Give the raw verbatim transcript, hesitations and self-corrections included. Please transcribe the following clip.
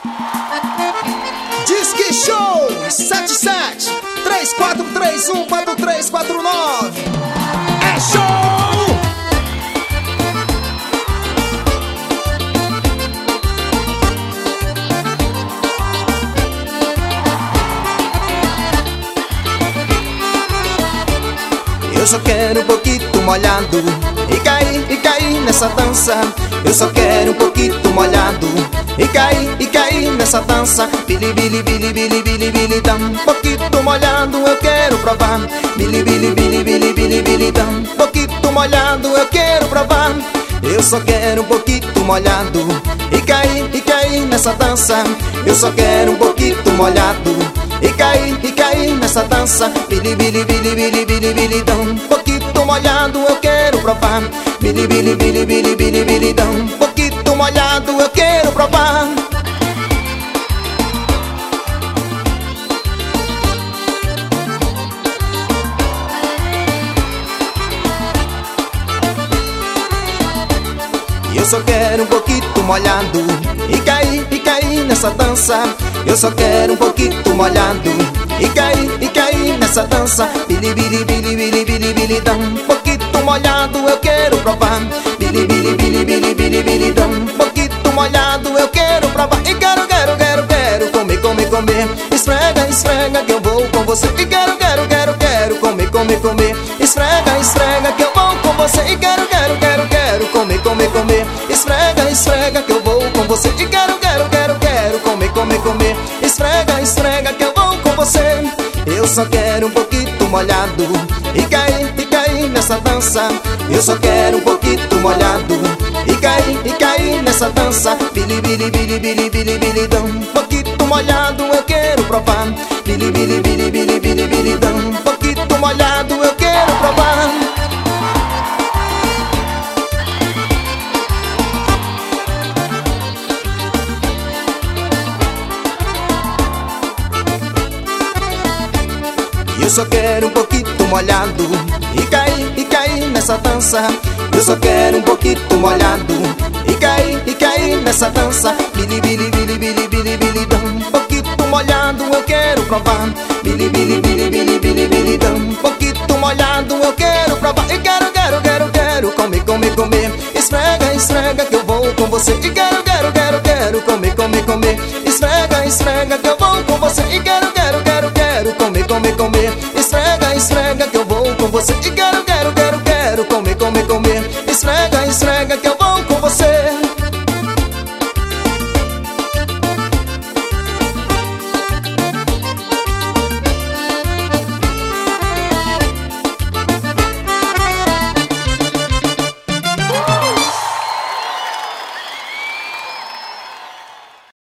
Disque Show sete sete três quatro três um quatro três quatro nove. É show! Eu só quero um pouquinho molhado e cair, e cair nessa dança. Eu só quero um pouquinho molhado e cair, e cair nessa dança. Bili, bili, bili, bili, bili, bili, dá um pouquinho molhado, eu quero provar. Bili, bili, bili, bili, bili, bili, dá um pouquinho molhado, eu quero provar. Eu só quero um pouquinho molhado e cair, e cair nessa dança. Eu só quero um pouquinho molhado e cair, e cair nessa dança. Bili, bili, bili, bili, bili, bili, dá um pouquinho molhado, eu quero provar. Bili, bili, bili, bili, bili, bili, dá um pouquinho molhado, eu quero provar. Eu só quero um pouquinho molhado e cair, e cair nessa dança. Eu só quero um pouquinho molhado e cair, e cair nessa dança. Bili, bili, bili, bili, bili, bili, dá um pouquinho molhado, eu quero provar. Bili, bili, bili, bili, bili, bili, dá um pouquinho molhado, eu quero provar. E quero, quero, quero, quero comer, comer, comer. Esfrega, esfrega que eu vou com você. E quero, quero, quero, quero comer, comer, comer. Esfrega, esfrega que eu vou com você. E quero, quero, quero, quero comer, comer, comer. Esfrega, esfrega que eu vou com você. E quero, quero, quero, quero comer, comer, comer. Esfrega, esfrega que eu vou com você. Eu só quero um pouquinho molhado e cair, e cair nessa dança. Eu só quero um pouquinho molhado e cair, e cair nessa dança. Bili, bili, bili, bili, bili, bili, dá um pouquinho molhado, eu quero provar. Bili, bili, bili, bili, bili, bili, dá um pouquinho molhado, eu quero provar. Eu só quero um pouquinho molhado e cair, e cair nessa dança. Eu só quero um pouquinho molhado e cair, e cair nessa dança. Bili, bili, bili, bili, bili, bili, dá um pouquinho molhado, eu quero provar. Bili, bili, bili, bili, bili, bili, dá um pouquinho molhado, eu quero provar. E quero, quero, quero, quero comer, comer, comer. Esfrega, esfrega que eu vou com você. E quero, quero, quero, quero comer, comer, comer. Esfrega, esfrega que eu